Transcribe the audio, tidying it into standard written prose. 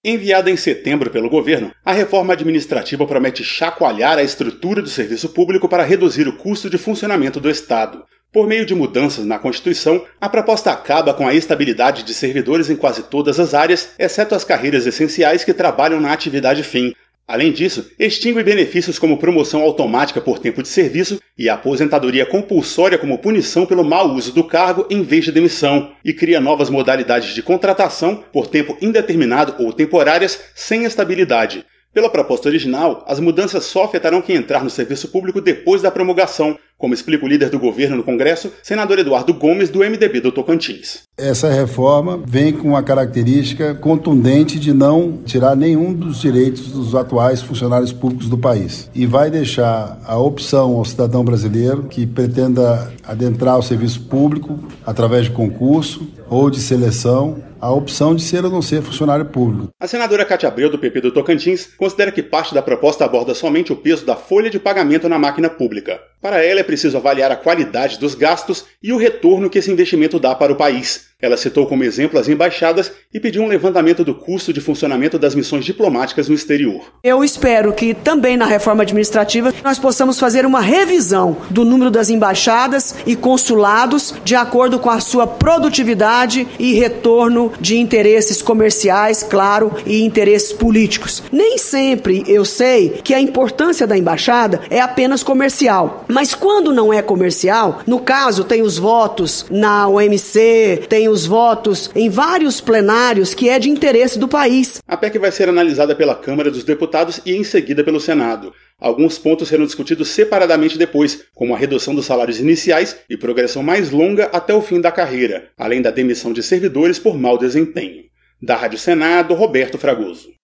Enviada em setembro pelo governo, a reforma administrativa promete chacoalhar a estrutura do serviço público para reduzir o custo de funcionamento do Estado. Por meio de mudanças na Constituição, a proposta acaba com a estabilidade de servidores em quase todas as áreas, exceto as carreiras essenciais que trabalham na atividade fim. Além disso, extingue benefícios como promoção automática por tempo de serviço e aposentadoria compulsória como punição pelo mau uso do cargo em vez de demissão, e cria novas modalidades de contratação por tempo indeterminado ou temporárias sem estabilidade. Pela proposta original, as mudanças só afetarão quem entrar no serviço público depois da promulgação, como explica o líder do governo no Congresso, senador Eduardo Gomes, do MDB do Tocantins. Essa reforma vem com a característica contundente de não tirar nenhum dos direitos dos atuais funcionários públicos do país e vai deixar a opção ao cidadão brasileiro que pretenda adentrar o serviço público através de concurso ou de seleção, a opção de ser ou não ser funcionário público. A senadora Cátia Abreu, do PP do Tocantins, considera que parte da proposta aborda somente o peso da folha de pagamento na máquina pública. Para ela, é preciso avaliar a qualidade dos gastos e o retorno que esse investimento dá para o país. Ela citou como exemplo as embaixadas e pediu um levantamento do custo de funcionamento das missões diplomáticas no exterior. Eu espero que também na reforma administrativa nós possamos fazer uma revisão do número das embaixadas e consulados de acordo com a sua produtividade e retorno de interesses comerciais, claro, e interesses políticos. Nem sempre eu sei que a importância da embaixada é apenas comercial, mas quando não é comercial, no caso tem os votos na OMC, tem os votos em vários plenários que é de interesse do país. A PEC vai ser analisada pela Câmara dos Deputados e em seguida pelo Senado. Alguns pontos serão discutidos separadamente depois, como a redução dos salários iniciais e progressão mais longa até o fim da carreira, além da demissão de servidores por mau desempenho. Da Rádio Senado, Roberto Fragoso.